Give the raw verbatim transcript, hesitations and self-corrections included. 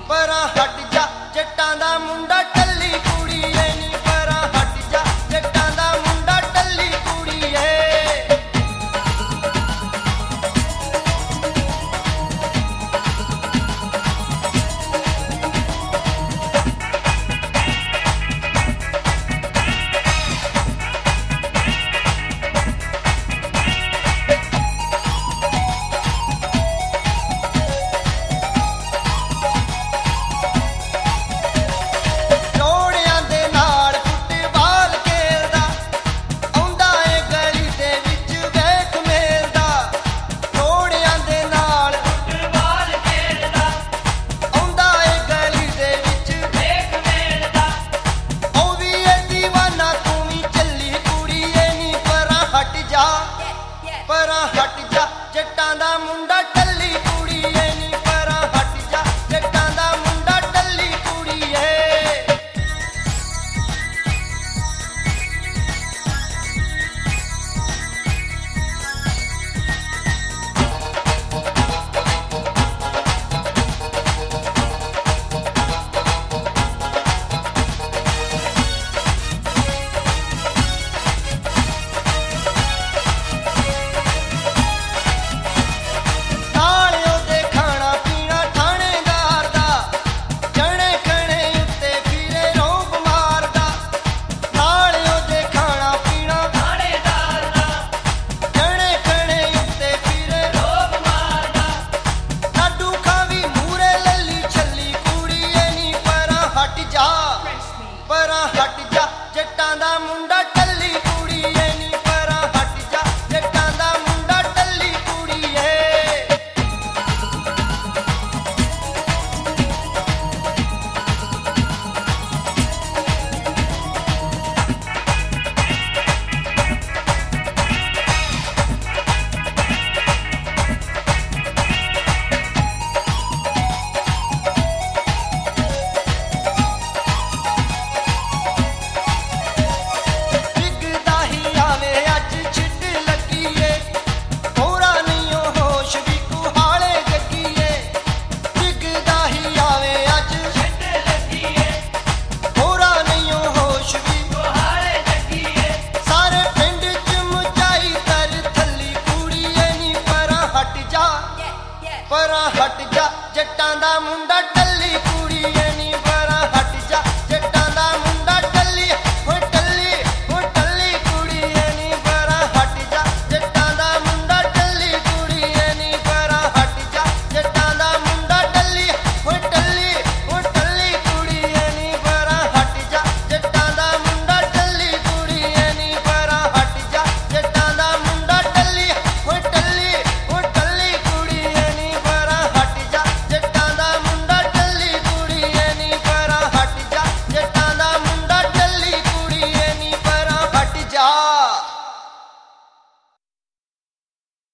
ਪਰਾਂ ਹਟ ਜਾ ਜੱਟਾਂ ਦਾ ਮੁੰਡਾ ਟੱਲੀ ਕੁੜੀਏ ਨੀ ਪਰਾਂ ਹਟ ਜਾ ਜੱਟਾਂ ਦਾ ਮੁੰਡਾ ਟੱਲੀ ਕੁੜੀਏ। ਪਰਾਂ ਹਟ ਜਾ ਜੱਟਾਂ ਦਾ ਮੁੰਡਾ ਟੱਲੀ ਕੁੜੀਏ ਨੀ ਪਰਾਂ ਹਟ ਜਾ ਜੱਟਾਂ ਦਾ ਮੁੰਡਾ ਟੱਲੀ ਕੁੜੀਏ। ਪਰਾਂ ਹਟ ਜਾ ਜੱਟਾਂ ਦਾ ਮੁੰਡਾ ਟੱਲੀ ਕੁੜੀਏ ਨੀ ਪਰਾਂ ਹਟ ਜਾ ਜੱਟਾਂ ਦਾ ਮੁੰਡਾ ਟੱਲੀ ਕੁੜੀਏ। ਪਰਾਂ ਹਟ ਜਾ ਜੱਟਾਂ ਦਾ ਮੁੰਡਾ